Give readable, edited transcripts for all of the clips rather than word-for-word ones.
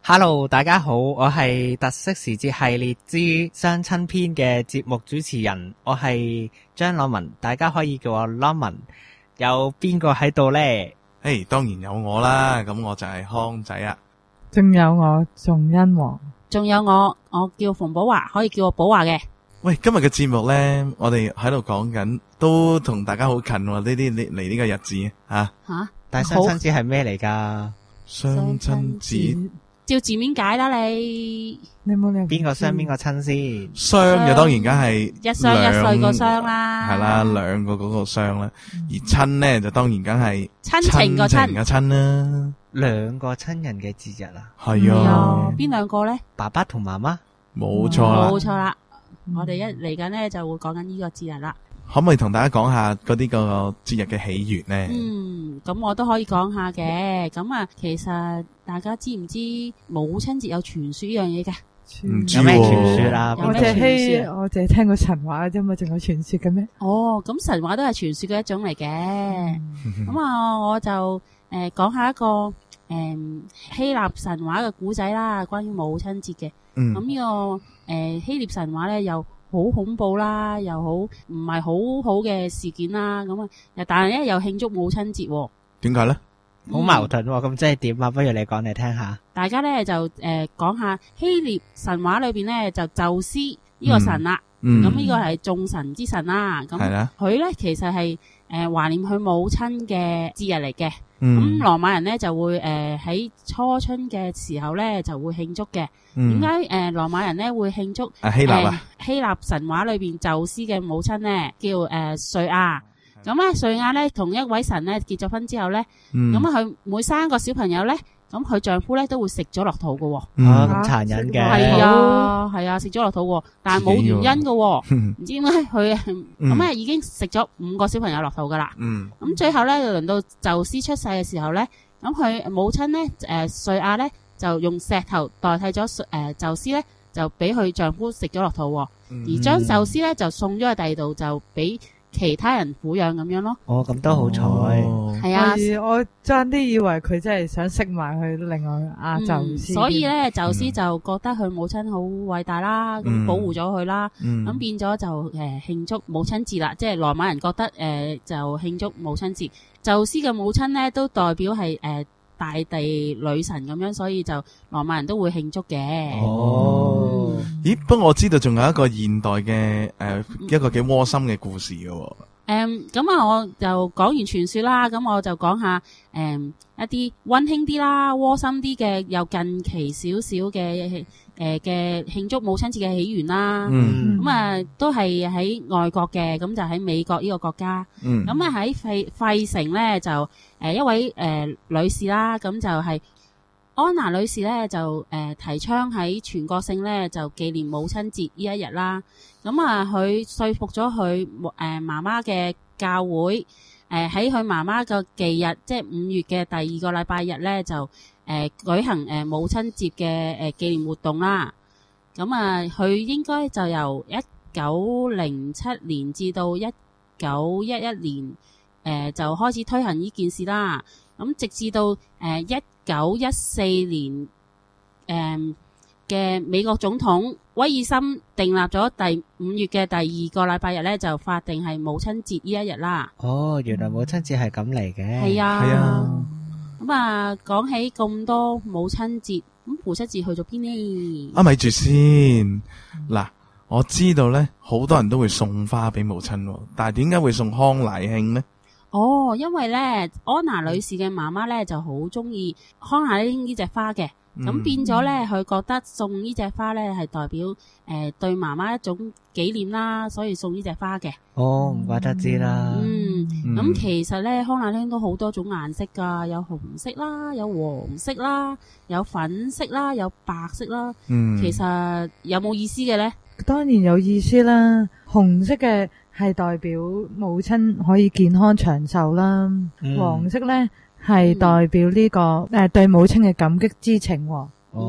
Hello， 大家好，我係特色時節系列之雙親篇嘅節目主持人，我係張朗文，大家可以叫我朗文。有邊個喺度呢？ 當然有我啦，咁我就係康仔啊。 仲有我仲恩王， 仲有我叫馮寶華，可以叫我寶華嘅。 喂，今日嘅節目呢，我哋喺度講緊，都同大家好近喎。呢啲嚟呢個日子啊。 但係雙親節係咩嚟㗎？ 雙親節照字面解啦，你冇理由邊個雙邊個親先？ 雙就當然梗係一雙一歲個雙啦， 係啦，兩個嗰個雙啦。而親呢就當然梗係親情個親嘅親啦。 兩個親人嘅節日啊？ 係啊。 邊兩個呢？ 爸爸同媽媽？ 冇錯啦。 冇錯啦。我哋一嚟緊呢就會講緊呢個節日啦。 可唔可以同大家講下嗰啲個節日嘅起源呢？ 咁我都可以講下嘅。咁啊，其實大家知唔知母親節有傳說呢樣嘢嘅？ 唔知有咩傳說啊？ 我淨係聽過神話啫嘛，仲有傳說嘅咩？ 咁神話都係傳說嘅一種嚟嘅。咁啊，我就講下一個希臘神話嘅古仔啦，關於母親節嘅。咁呢個希臘神話咧又好恐怖啦，又好唔係好好嘅事件啦，咁啊，但係咧又慶祝母親節。 點解咧？ 好矛盾喎，咁即係點啊？不如你講嚟聽下。 大家咧就講下希臘神話裏邊咧就宙斯呢個神啦，咁呢個係眾神之神啦，咁佢咧其實係懷念佢母親嘅節日嚟嘅。咁羅馬人咧就會喺初春嘅時候咧就會慶祝嘅。點解羅馬人咧會慶祝希臘神話裏邊宙斯嘅母親咧叫瑞亞？咁咧瑞亞咧同一位神咧結咗婚之後咧，咁佢每生一個小朋友咧，咁佢丈夫咧都會食咗落肚嘅。 咁殘忍嘅。 係啊，食咗落肚，但係冇原因嘅。唔知點解佢咁已經食咗5個小朋友落肚噶啦。咁最後咧就輪到宙斯出世嘅時候咧，咁佢母親咧瑞亞咧就用石頭代替咗宙斯咧，就俾佢丈夫食咗落肚，而將宙斯咧就送咗去第二度，就俾其他人撫養咁樣咯。 咁都好彩。 係啊， 我爭啲以為佢真係想食埋佢另外宙斯。 所以咧宙斯就覺得佢母親好偉大啦，咁保護咗佢啦，咁變咗就慶祝母親節啦。即係羅馬人覺得就慶祝母親節。宙斯嘅母親咧都代表係大地女神咁樣，所以就羅馬人都會慶祝嘅。 咦？不過我知道仲有一個現代嘅一個幾窩心嘅故事嘅。 咁啊，我就講完傳說啦，咁我就講下一啲溫馨啲啦、窩心啲嘅，又近期少少嘅嘅慶祝母親節嘅起源啦。咁啊都係喺外國嘅，咁就喺美國呢個國家。咁啊喺費城咧就一位女士啦，咁就係安娜女士咧就提倡喺全國性咧就紀念母親節呢一日啦。咁啊佢說服咗佢媽媽嘅教會喺佢媽媽嘅忌日，即係5月嘅第2個禮拜日咧就舉行母親節嘅紀念活動啦。咁啊佢應該就由1907年至到1911年就開始推行呢件事啦。咁直至到1914年嘅美國總統威爾森訂立咗5月嘅第2個禮拜日咧，就法定係母親節呢一日啦。 原來母親節係咁嚟嘅。 係啊。咁啊，講起咁多母親節，咁父親節去咗邊呢？ 咪住先。嗱，我知道咧，好多人都會送花俾母親，但係點解會送康乃馨呢？ 因為咧，安娜女士嘅媽媽咧就好中意康乃馨呢隻花嘅。咁變咗咧，佢覺得送呢隻花咧係代表對媽媽一種紀念啦，所以送呢隻花嘅。 唔怪得知啦。 咁其實咧，康乃馨都好多種顏色噶，有紅色啦，有黃色啦，有粉色啦，有白色啦。其實有冇意思嘅咧？ 當然有意思啦。紅色嘅係代表母親可以健康長壽啦，黃色咧係代表呢個對母親嘅感激之情。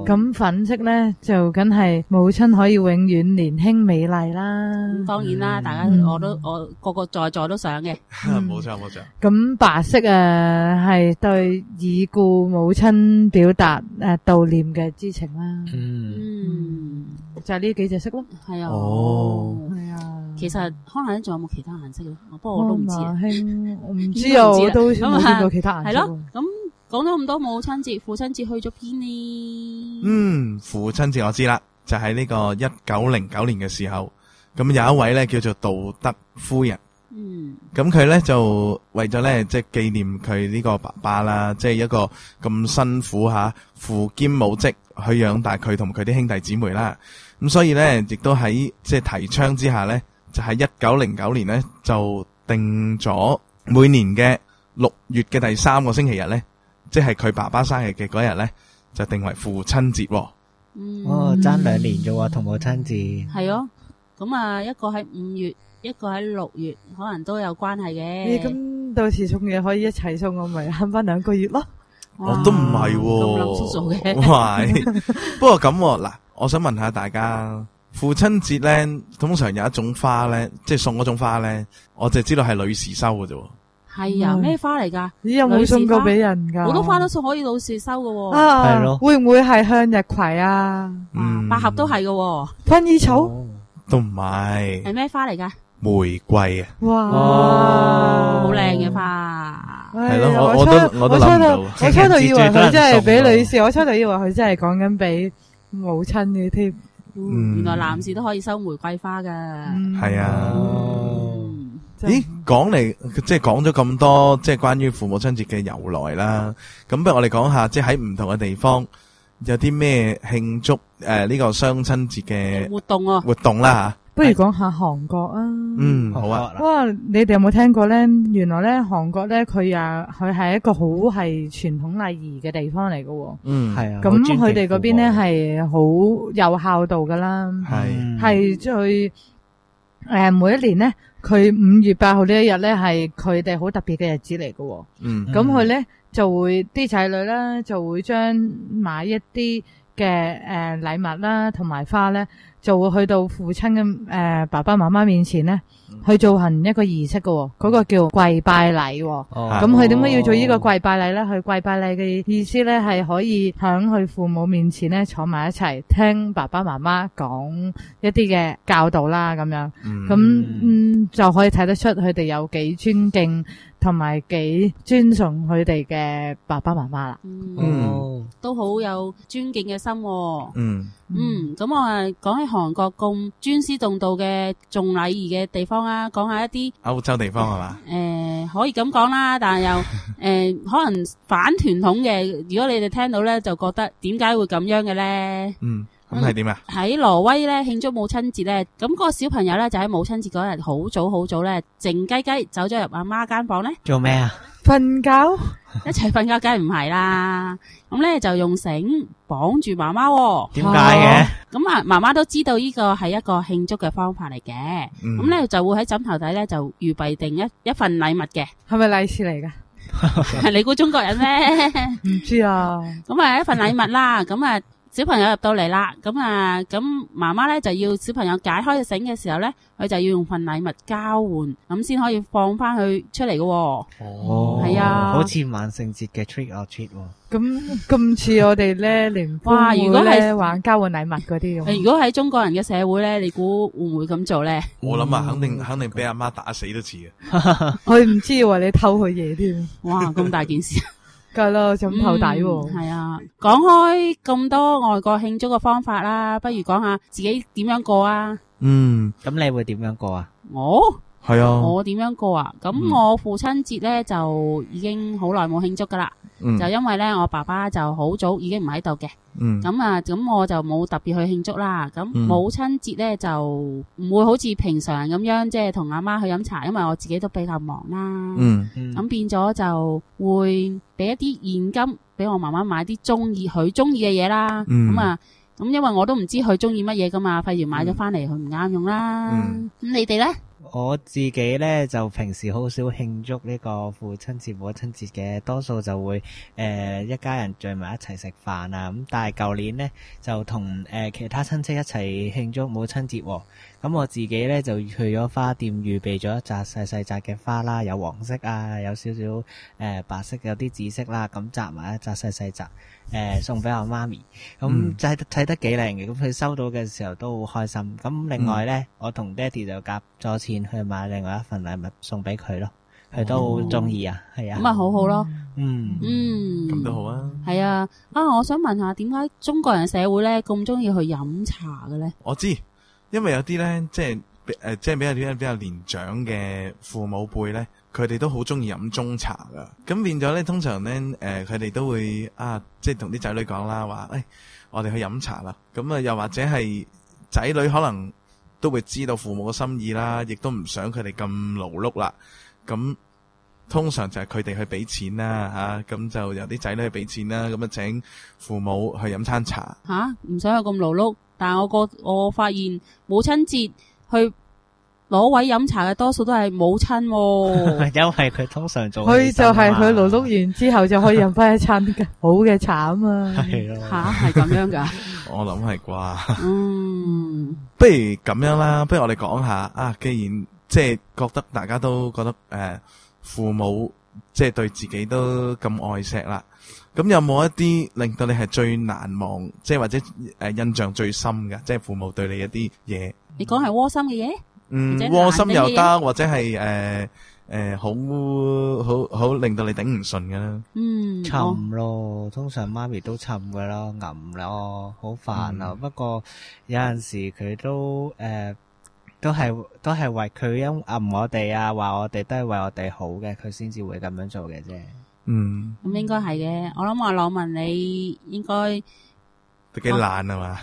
咁粉色咧就梗係母親可以永遠年輕美麗啦。 當然啦，大家我個個在座都想嘅。 冇錯冇錯。 咁白色係對已故母親表達悼念嘅之情啦。就係呢幾隻色咯。 係啊。 係啊。 其實康乃馨仲有冇其他顏色咧？不過我都唔知啊。 我唔知啊，我都冇見過其他顏色。 係咯，咁講咗咁多母親節、父親節去咗邊呢？ 父親節我知啦，就喺呢個1909年嘅時候，咁有一位咧叫做杜德夫人。咁佢咧就為咗咧即係紀念佢呢個爸爸啦，即係一個咁辛苦父兼母職去養大佢同佢啲兄弟姊妹啦。咁所以咧亦都喺即係提倡之下咧，就喺1909年咧就定咗每年嘅6月嘅第3個星期日咧，即係佢爸爸生日嘅嗰日咧，就定為父親節。 爭2年啫喎，同母親節。 係咯，咁一個喺5月，一個喺6月，可能都有關係嘅。 咁到時送嘢可以一齊送，我咪慳翻2個月咯。 我都唔係喎， 咁諗數數嘅。 喂，不過咁嗱，我想問下大家，父親節咧，通常有一種花咧，即係送嗰種花咧，我就知道係女士收嘅啫。 係啊，咩花嚟㗎？ 咦，有冇送過俾人㗎？ 好多花都送可以女士收嘅喎。 係咯。 會唔會係向日葵啊？ 百合都係嘅喎。 薰衣草都唔係。 係咩花嚟㗎？ 玫瑰啊！ 哇， 好靚嘅花。 係咯，我都諗唔到。 我初度以為佢真係俾女士，我初度以為佢真係講緊俾母親嘅添。 原來男士都可以收玫瑰花㗎。 係啊。咦，講嚟即係講咗咁多，即係關於父母親節嘅由來啦。咁不如我哋講下，即係喺唔同嘅地方有啲咩慶祝呢個雙親節嘅活動啦吓。 不如講下韓國啊。 好啊。 哇，你哋有冇聽過咧？原來咧韓國咧佢係一個好係傳統禮儀嘅地方嚟嘅。 係啊。 咁佢哋嗰邊咧係好有孝道噶啦。係最每一年咧。佢5月8號呢一日咧係佢哋好特別嘅日子嚟嘅。咁佢咧就會啲仔女啦，就會將買一啲嘅禮物啦，同埋花咧，就會去到父親嘅爸爸媽媽面前咧，去進行一個儀式嘅。嗰個叫跪拜禮。咁佢點解要做呢個跪拜禮咧？佢跪拜禮嘅意思咧係可以響佢父母面前咧坐埋一齊，聽爸爸媽媽講一啲嘅教導啦，咁樣。咁就可以睇得出佢哋有幾尊敬同埋幾尊崇佢哋嘅爸爸媽媽啦。 都好有尊敬嘅心。咁我講起韓國咁尊師重道嘅重禮儀嘅地方啊，講下一啲歐洲地方係嘛？ 可以咁講啦，但係又可能反傳統嘅。如果你哋聽到咧，就覺得點解會咁樣嘅咧？ 咁係點啊？ 喺挪威咧慶祝母親節咧，咁嗰個小朋友咧就喺母親節嗰日好早咧，靜雞雞走咗入阿媽間房咧， 做咩啊？ 瞓覺？ 一齊瞓覺梗係唔係啦。咁咧就用繩綁住媽媽。 點解嘅？ 咁媽媽都知道呢個係一個慶祝嘅方法嚟嘅。咁咧就會喺枕頭底咧就預備定一份禮物嘅。 係咪利是嚟噶？ 你估中國人咩？ 唔知啊。 咁一份禮物啦。咁小朋友入到嚟啦，咁媽媽咧就要小朋友解開繩嘅時候咧，佢就要用份禮物交換，咁先可以放翻佢出嚟嘅。係啊， 好似萬聖節嘅 trick or treat。 咁似我哋咧連歡會咧玩交換禮物嗰啲咁。 如果喺中國人嘅社會咧，你估會唔會咁做咧？ 我諗肯定俾阿媽打死都似嘅。 佢唔知以為你偷佢嘢添。 哇，咁大件事。 梗咯，枕頭底喎。 係啊，講開咁多外國慶祝嘅方法啦，不如講下自己點樣過啊？ 咁你會點樣過啊？ 係啊， 我點樣過啊？咁我父親節咧就已經好耐冇慶祝噶啦。就因為咧我爸爸就好早已經唔喺度嘅。咁我就冇特別去慶祝啦。咁母親節咧就唔會好似平常咁樣，即係同阿媽去飲茶，因為我自己都比較忙啦。咁變咗就會俾一啲現金俾我媽媽買啲佢中意嘅嘢啦。咁因為我都唔知佢中意乜嘢噶嘛，費事買咗翻嚟佢唔啱用啦。咁你哋咧？ 我自己咧就平時好少慶祝呢個父親節、母親節嘅，多數就會一家人聚埋一齊食飯啊。咁但係舊年咧就同其他親戚一齊慶祝母親節喎。咁我自己咧就去咗花店預備咗一紮細細紮嘅花啦，有黃色啊，有少少白色，有啲紫色啦，咁紮埋一紮細細紮送俾我媽咪。咁睇得幾靚嘅，咁佢收到嘅時候都好開心。咁另外咧，我同爹哋就夾咗錢去買另外一份禮物送俾佢咯，佢都好中意啊，係啊， 咁啊好好咯， 咁都好啊， 係啊，我想問下，點解中國人社會咧咁中意去飲茶嘅咧？ 我知，因為有啲咧，即係比較年長嘅父母輩咧，佢哋都好中意飲中茶噶，咁變咗咧，通常咧，佢哋都會即係同啲仔女講啦，話我哋去飲茶啦，咁啊，又或者係仔女可能都會知道父母嘅心意啦，亦都唔想佢哋咁勞碌啦，咁通常就係佢哋去俾錢啦，咁就由啲仔女去俾錢啦，咁啊請父母去飲餐茶。 唔想去咁勞碌，但係我發現母親節去攞位飲茶嘅多數都係母親， 因為佢通常做佢就係佢勞碌完之後就可以飲翻一餐好嘅茶啊嘛。 係咯， 係咁樣噶。 我諗係啩。不如咁樣啦，不如我哋講下既然即係覺得大家都覺得父母即係對自己都咁愛錫啦，咁有冇一啲令到你係最難忘，即係或者印象最深嘅，即係父母對你一啲嘢？ 你講係窩心嘅嘢？ 窩心又得，或者係好令到你頂唔順嘅啦。 沉咯，通常媽咪都沉嘅咯，吟咯，好煩啊。不過有陣時佢都係為佢吟我哋啊，話我哋都係為我哋好嘅，佢先至會咁樣做嘅啫。 咁應該係嘅。我諗話朗文你應該都幾懶啊嘛。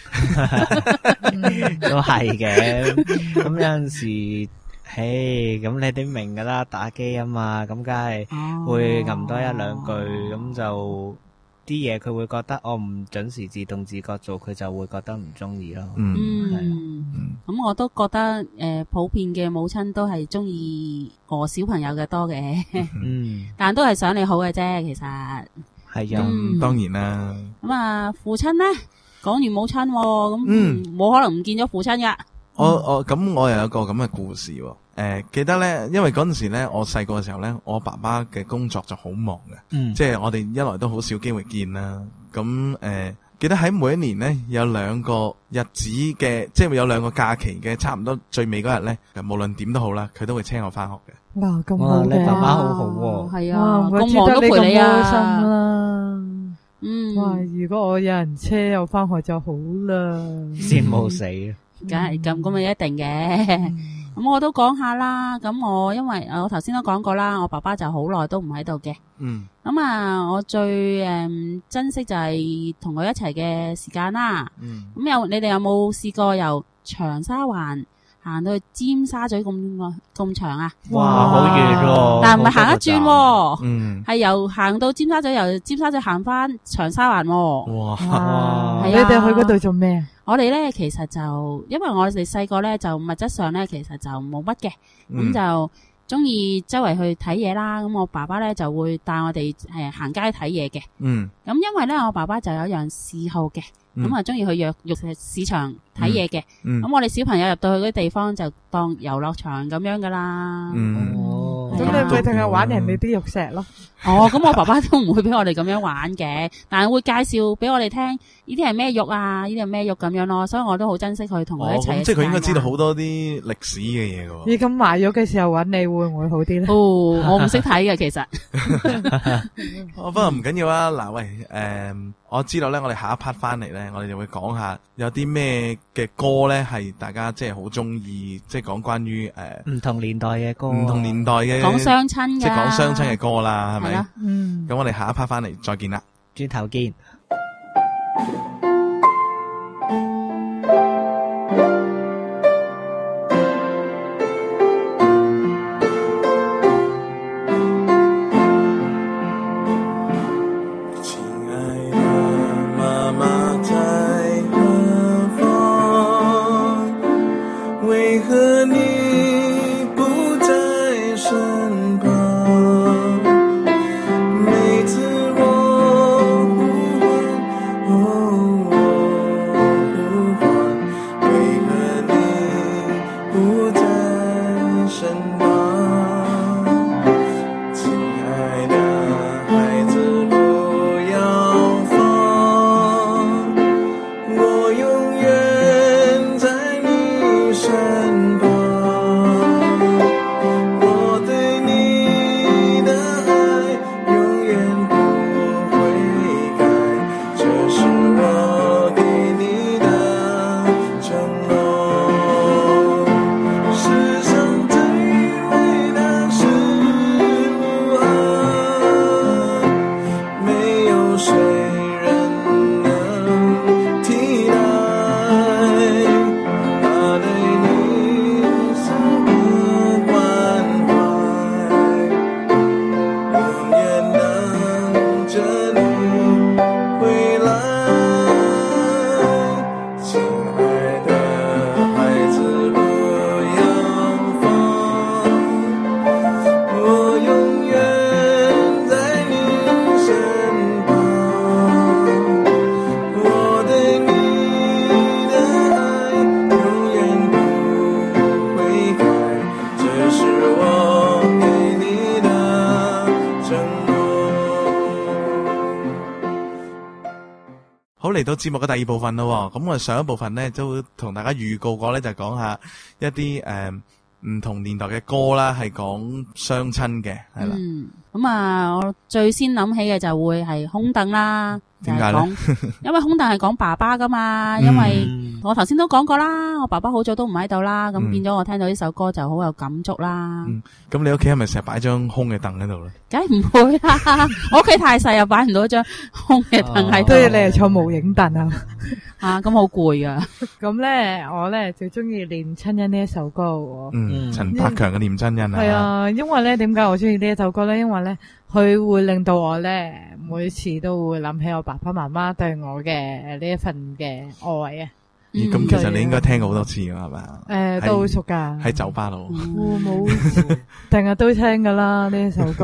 都係嘅，咁有陣時，咁你哋明噶啦，打機啊嘛，咁梗係會吟多一兩句，咁就啲嘢佢會覺得我唔準時自動自覺做，佢就會覺得唔中意咯。 咁我都覺得普遍嘅母親都係中意我小朋友嘅多嘅，但都係想你好嘅啫，其實係啊， 當然啦。 咁父親咧？講完母親，咁冇可能唔見咗父親噶。 咁我又有個咁嘅故事。記得咧，因為嗰陣時咧，我細個嘅時候咧，我爸爸嘅工作就好忙嘅，即係我哋一來都好少機會見啦。咁記得喺每一年咧有兩個日子嘅，即係有兩個假期嘅，差唔多最尾嗰日咧，無論點都好啦，佢都會車我翻學嘅。 咁好嘅， 你爸爸好好喎。 係啊，咁忙都陪你啊。 哇！如果我有人車我翻學就好啦， 羨慕死啊！ 梗係咁咪一定嘅。咁我都講下啦。咁因為我頭先都講過啦，我爸爸就好耐都唔喺度嘅。咁我最珍惜就係同佢一齊嘅時間啦。咁你哋有冇試過由長沙灣行到去尖沙咀咁長啊？ 哇，好遠喎！ 但唔係行一轉喎，係由行到尖沙咀，由尖沙咀行翻長沙灣喎。 哇！你哋去嗰度做咩？ 我哋咧其實就因為我哋細個咧就物質上咧其實就冇乜嘅，咁就中意周圍去睇嘢啦。咁我爸爸咧就會帶我哋行街睇嘢嘅。咁因為咧我爸爸就有一樣嗜好嘅。咁中意去肉市場睇嘢嘅，咁我哋小朋友入到去嗰啲地方就當遊樂場咁樣噶啦。 咁你咪淨係玩人哋啲玉石咯？ 咁我爸爸都唔會俾我哋咁樣玩嘅，但係會介紹俾我哋聽呢啲係咩肉啊，呢啲係咩肉咁樣咯。所以我都好珍惜佢同佢一齊。 即係佢應該知道好多啲歷史嘅嘢噶。 你咁賣肉嘅時候揾你會唔會好啲咧？ 我唔識睇嘅其實。 不過唔緊要啊。嗱，喂，我知道咧，我哋下一 part 翻嚟咧，我哋就會講下有啲咩嘅歌咧，係大家即係好中意，即係講關於唔同年代嘅歌， 唔同年代嘅講雙親嘅， 即係講雙親嘅歌啦，係咪？ 咁我哋下一 part 翻嚟再見啦， 轉頭見。 為何你好，嚟到節目嘅第二部分咯。咁我哋上一部分咧都同大家預告過咧，就講下一啲唔同年代嘅歌啦，係講雙親嘅，係啦。 咁啊，我最先諗起嘅就會係空凳啦。 點解咧？ 因為空凳係講爸爸噶嘛，因為我頭先都講過啦，我爸爸好早都唔喺度啦，咁變咗我聽到呢首歌就好有感觸啦。 咁你屋企係咪成日擺張空嘅凳喺度咧？ 梗係唔會啦，我屋企太細又擺唔到張空嘅凳喺度。 所以你係坐無影凳啊？ 咁好攰啊！ 咁咧，我咧最中意《念親恩》呢一首歌喎。 陳百強嘅《念親恩》啊。 係啊，因為咧，點解我中意呢一首歌咧？因為咧，佢會令到我咧每次都會諗起我爸爸媽媽對我嘅呢一份嘅愛啊。 咁其實你應該聽過好多次噶係嘛？ 都好熟噶。喺酒吧度。 冇，成日都聽噶啦呢一首歌。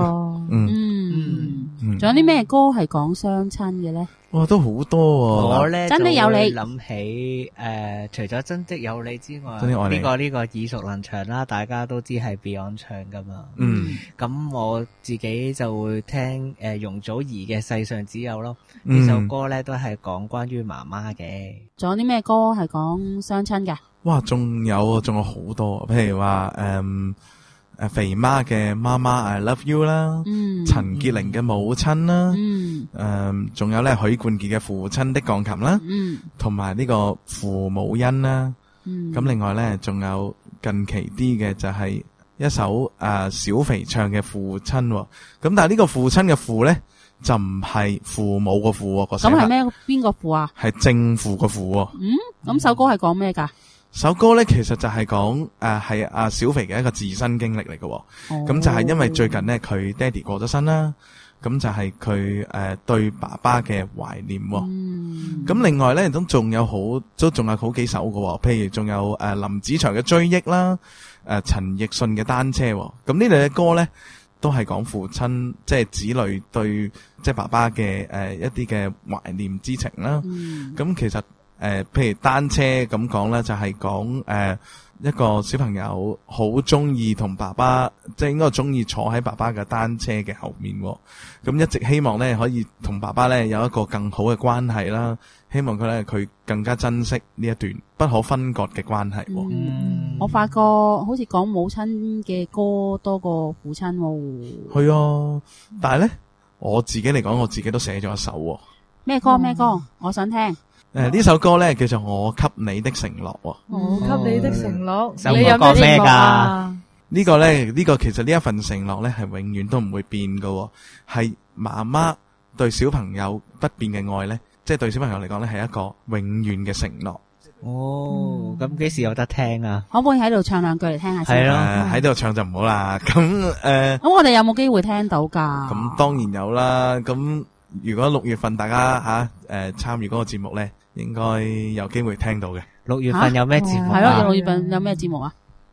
仲有啲咩歌係講雙親嘅咧？ 哇，都好多喎！ 我咧真的有你諗起除咗真的有你之外，呢個耳熟能詳啦，大家都知係 Beyond 唱噶嘛。咁我自己就會聽容祖兒嘅《世上只有》咯。呢首歌咧都係講關於媽媽嘅。仲有啲咩歌係講雙親嘅？哇，仲有好多，譬如話肥媽嘅媽媽 I Love You 啦，陳潔靈嘅母親啦，仲有咧許冠傑嘅父親的鋼琴啦，同埋呢個父母恩啦。咁另外咧仲有近期啲嘅就係一首小肥唱嘅父親。咁但係呢個父親嘅父咧就唔係父母個父個。咁係咩？邊個父啊？係正父個父。咁首歌係講咩噶？首歌咧其實就係講係阿小肥嘅一個自身經歷嚟嘅。咁就係因為最近咧佢爹哋過咗身啦，咁就係佢對爸爸嘅懷念。咁另外咧都仲有好幾首嘅，譬如仲有林子祥嘅追憶啦，陳奕迅嘅單車。咁呢類嘅歌咧都係講父親即係子女對即係爸爸嘅一啲嘅懷念之情啦。咁其實譬如單車咁講咧，就係講一個小朋友好中意同爸爸，即係應該中意坐喺爸爸嘅單車嘅後面。咁一直希望咧可以同爸爸咧有一個更好嘅關係啦。希望佢更加珍惜呢一段不可分割嘅關係。我發覺好似講母親嘅歌多過父親。係啊，但係咧我自己嚟講，我自己都寫咗一首。咩歌？我想聽。呢首歌咧叫做《我給你的承諾》。我給你的承諾，你有咩噶？呢個其實呢一份承諾咧係永遠都唔會變㗎，係媽媽對小朋友不變嘅愛咧，即係對小朋友嚟講咧係一個永遠嘅承諾。咁幾時有得聽啊？可唔可以喺度唱兩句嚟聽下先？係咯，喺度唱就唔好啦。咁我哋有冇機會聽到噶？咁當然有啦。咁如果6月份大家參與嗰個節目咧，應該有機會聽到嘅。6月份有咩節目？係咯，6月份有咩節目啊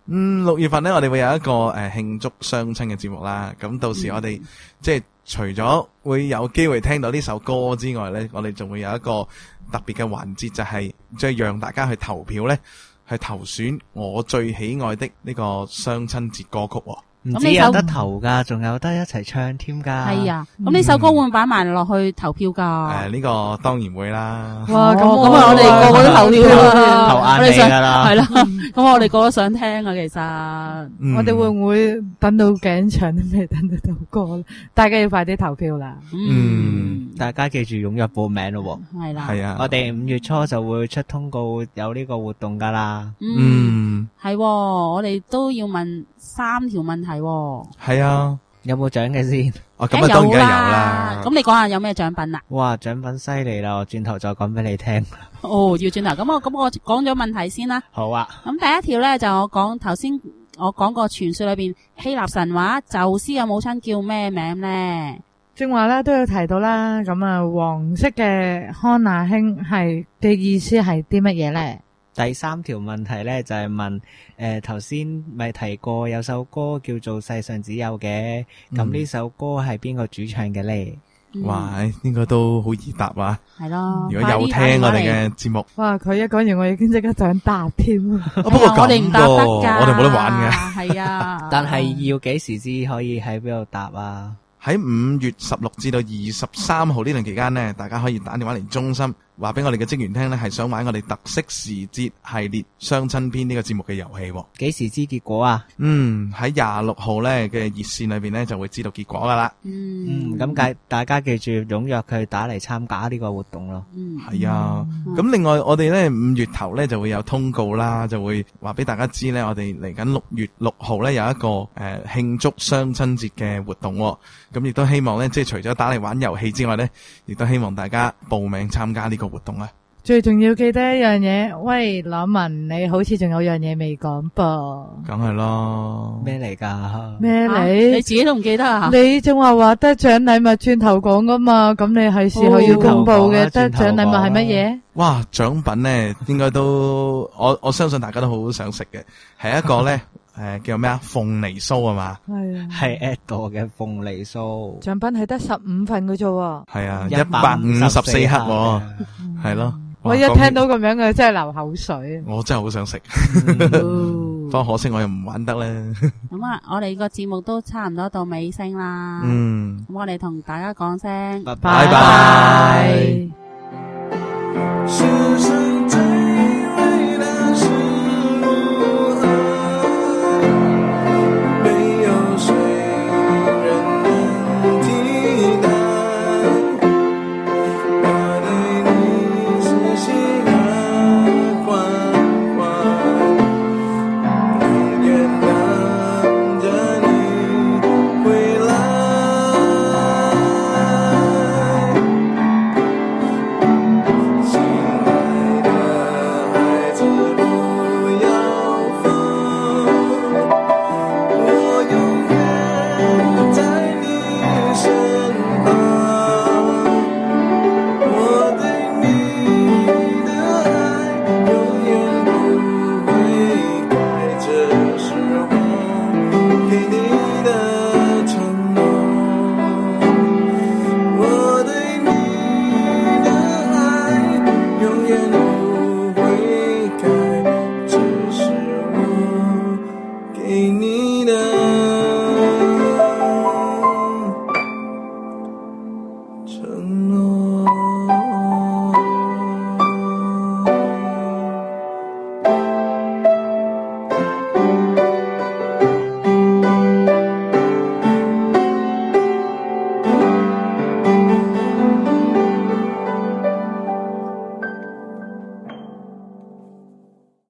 ？6月份咧，我哋會有一個慶祝雙親嘅節目啦。咁到時我哋即係除咗會有機會聽到呢首歌之外咧，我哋仲會有一個特別嘅環節，就係即係讓大家去投票咧，去投選我最喜愛的呢個雙親節歌曲。唔止有得投噶，仲有得一齊唱添噶。係啊，咁呢首歌會唔會擺埋落去投票噶？呢個當然會啦。哇，咁我哋個個都投票啦，投眼淚噶啦。係啦，咁我哋個個想聽啊，其實。我哋會唔會等到頸長都未等得到歌咧？大家要快啲投票啦。大家記住踴躍報名咯。係啦。係啊。我哋5月初就會出通告有呢個活動噶啦。係，我哋都要問3條問題。係啊，有冇獎嘅先？咁啊，當然有啦。咁你講下有咩獎品啊？哇，獎品犀利啦！我轉頭再講俾你聽。要轉頭。咁我講咗問題先啦。好啊。咁第一條咧就我講頭先，我講過傳說裏邊希臘神話宙斯嘅母親叫咩名咧？正話咧都有提到啦。咁啊，黃色嘅康納馨係嘅意思係啲乜嘢咧？第3條問題咧就係問頭先咪提過有首歌叫做《世上只有》嘅，咁呢首歌係邊個主唱嘅咧？哇，應該都好易答啊！係咯，如果有聽我哋嘅節目，哇，佢一講完我已經即刻想答添。不過我哋唔答得噶，我哋冇得玩嘅。係啊，但係要幾時至可以喺邊度答啊？喺5月16至到23號呢段期間呢，大家可以打電話嚟中心話俾我哋嘅職員聽咧，係想玩我哋特色時節系列相親篇呢個節目嘅遊戲。 幾時知結果啊？ 喺26號咧嘅熱線裏邊咧就會知道結果噶啦。 咁大家記住踴躍佢打嚟參加呢個活動咯。 係啊。咁另外我哋咧5月頭咧就會有通告啦，就會話俾大家知咧，我哋嚟緊6月6號咧有一個慶祝雙親節嘅活動。咁亦都希望咧，即係除咗打嚟玩遊戲之外咧，亦都希望大家報名參加呢個活動啊。 最重要記得一樣嘢，喂，朗文，你好似仲有樣嘢未講噃？ 梗係咯。 咩嚟㗎？ 咩你自己都唔記得啊？ 你仲話得獎禮物轉頭講㗎嘛？咁你係時候要公布嘅，得獎禮物係乜嘢？ 哇，獎品咧應該都我相信大家都好想食嘅，係一個咧叫咩啊？鳳梨酥啊嘛？ 係 at 過嘅鳳梨酥。 獎品係得15份嘅啫喎。 係啊，154克喎，係咯。 我一聽到咁樣嘅真係流口水。 我真係好想食，不過可惜我又唔玩得咧。 咁啊，我哋個節目都差唔多到尾聲啦。咁我哋同大家講聲， 拜拜。